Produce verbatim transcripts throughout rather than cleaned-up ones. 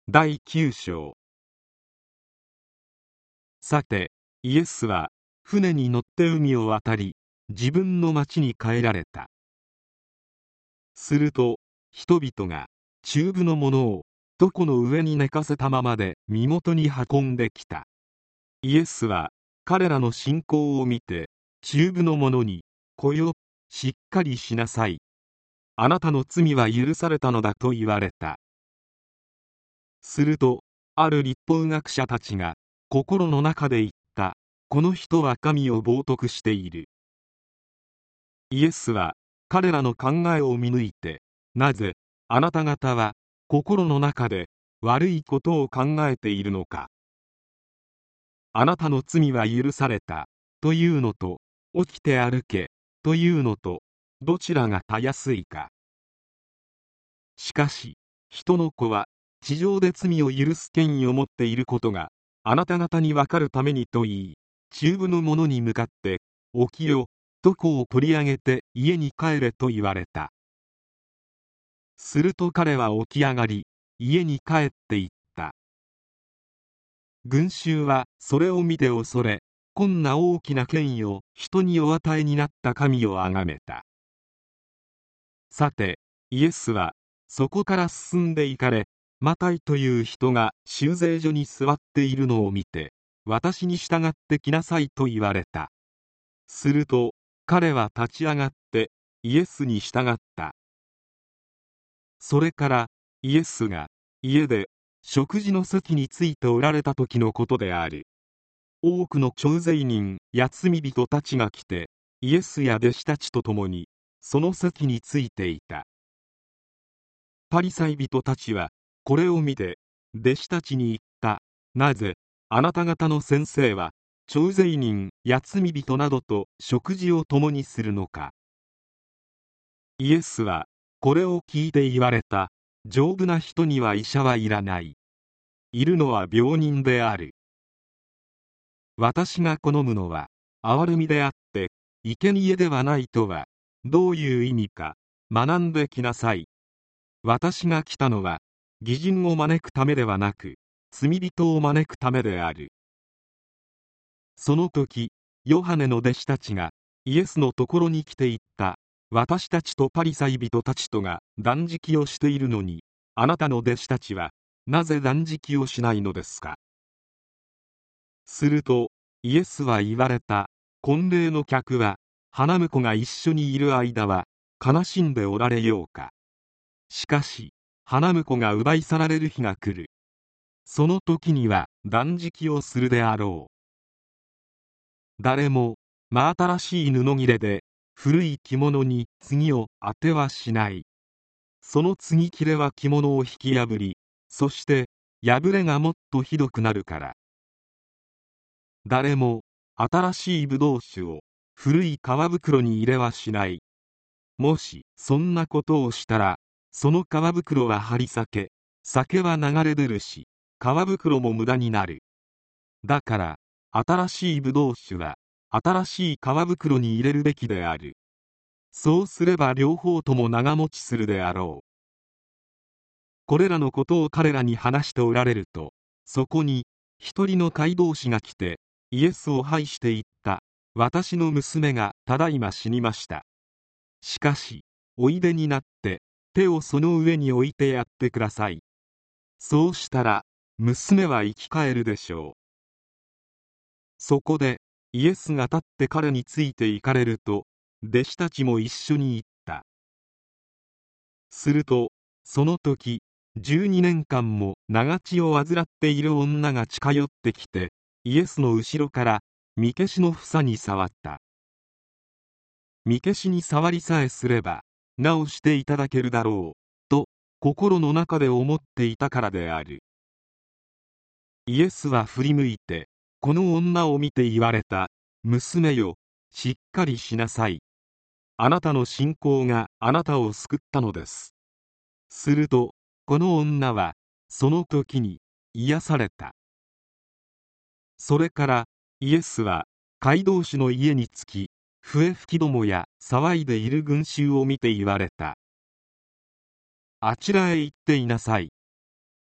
だいきゅう章。さて、イエスは船に乗って海を渡り、自分の町に帰られた。すると、人々が中部の者を床の上に寝かせたままで身元に運んできた。イエスは彼らの信仰を見て、中部の者に、来よ、しっかりしなさい。あなたの罪は許されたのだと言われた。すると、ある律法学者たちが心の中で言った。この人は神を冒涜している。イエスは彼らの考えを見抜いて、なぜあなた方は心の中で悪いことを考えているのか。あなたの罪は許されたというのと、起きて歩けというのと、どちらがたやすいか。しかし、人の子は地上で罪を許す権威を持っていることがあなた方にわかるためにと言い、中部の者に向かって、起きよ、床を取り上げて家に帰れと言われた。すると彼は起き上がり、家に帰って行った。群衆はそれを見て恐れ、こんな大きな権威を人にお与えになった神をあがめた。さて、イエスはそこから進んで行かれ、マタイという人が修税所に座っているのを見て、私に従ってきなさいと言われた。すると彼は立ち上がってイエスに従った。それからイエスが家で食事の席についておられた時のことである。多くの徴税人や罪人たちが来て、イエスや弟子たちと共にその席についていた。パリサイ人たちはこれを見て弟子たちに言った。なぜあなた方の先生は徴税人や罪人などと食事を共にするのか。イエスはこれを聞いて言われた。丈夫な人には医者はいらない。いるのは病人である。私が好むのは憐れみであって生贄ではないとはどういう意味か学んできなさい。私が来たのは義人を招くためではなく罪人を招くためである。その時ヨハネの弟子たちがイエスのところに来て言った。私たちとパリサイ人たちとが断食をしているのに、あなたの弟子たちはなぜ断食をしないのですか。するとイエスは言われた。婚礼の客は花婿が一緒にいる間は悲しんでおられようか。しかし花婿が奪い去られる日が来る。その時には断食をするであろう。誰も真新しい布切れで古い着物に継を当てはしない。その継ぎ切れは着物を引き破り、そして破れがもっとひどくなるから。誰も新しいブドウ酒を古い皮袋に入れはしない。もしそんなことをしたら、その皮袋は張り裂け、酒は流れ出るし、皮袋も無駄になる。だから新しいブドウ酒は新しい皮袋に入れるべきである。そうすれば両方とも長持ちするであろう。これらのことを彼らに話しておられると、そこに一人の街道士が来てイエスを拝して言った。私の娘がただいま死にました。しかしおいでになって手をその上に置いてやってください。そうしたら娘は生き返るでしょう。そこでイエスが立って彼について行かれると、弟子たちも一緒に行った。するとその時じゅうにねんかんも長血を患っている女が近寄ってきて、イエスの後ろから御消しの房に触った。御消しに触りさえすれば治していただけるだろうと心の中で思っていたからである。イエスは振り向いてこの女を見て言われた。娘よ、しっかりしなさい。あなたの信仰があなたを救ったのです。するとこの女はその時に癒された。それからイエスは街道士の家に着き、笛吹きどもや騒いでいる群衆を見て言われた。あちらへ行っていなさい。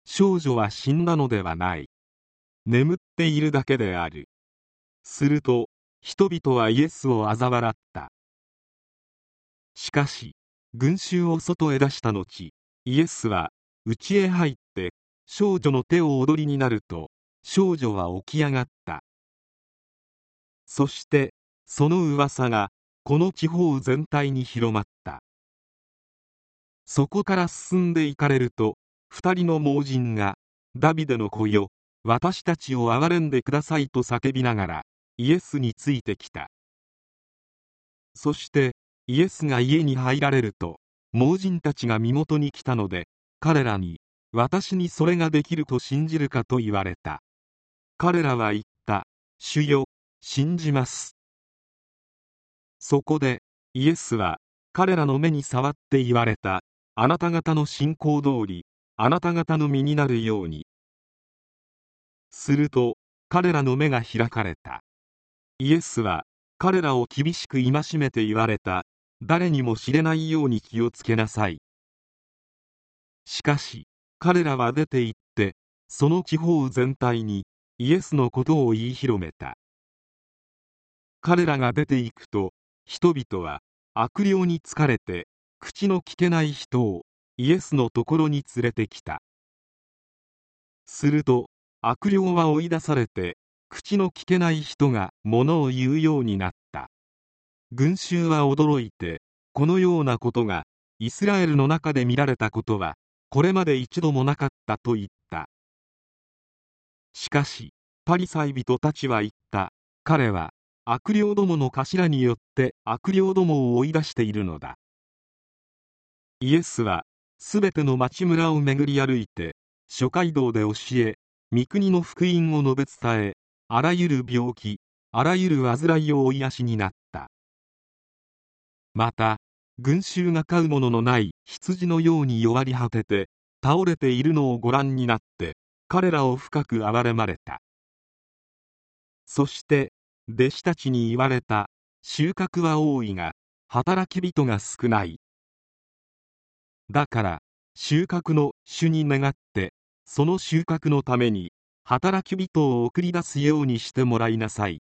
少女は死んだのではない。眠っているだけである。すると、人々はイエスを嘲笑った。しかし、群衆を外へ出した後、イエスは家へ入って少女の手を踊りになると、少女は起き上がった。そして、その噂がこの地方全体に広まった。そこから進んで行かれると、二人の盲人が、ダビデの子よ、私たちを憐れんでくださいと叫びながら、イエスについてきた。そして、イエスが家に入られると、盲人たちが身元に来たので、彼らに、私にそれができると信じるかと言われた。彼らは言った、主よ、信じます。そこで、イエスは、彼らの目に触って言われた。あなた方の信仰通り、あなた方の身になるように。すると、彼らの目が開かれた。イエスは、彼らを厳しく戒めて言われた。誰にも知れないように気をつけなさい。しかし、彼らは出て行って、その地方全体に、イエスのことを言い広めた。彼らが出て行くと、人々は、悪霊に疲れて、口の聞けない人をイエスのところに連れてきた。すると悪霊は追い出されて、口の聞けない人が物を言うようになった。群衆は驚いて、このようなことがイスラエルの中で見られたことはこれまで一度もなかったと言った。しかしパリサイ人たちは言った。彼は悪霊どもの頭によって悪霊どもを追い出しているのだ。イエスはすべての町村を巡り歩いて、諸街道で教え、御国の福音を述べ伝え、あらゆる病気、あらゆる患いをお癒しになった。また、群衆が飼うもののない羊のように弱り果てて、倒れているのをご覧になって、彼らを深く憐れまれた。そして、弟子たちに言われた。収穫は多いが、働き人が少ない。だから収穫の主に願って、その収穫のために働き人を送り出すようにしてもらいなさい。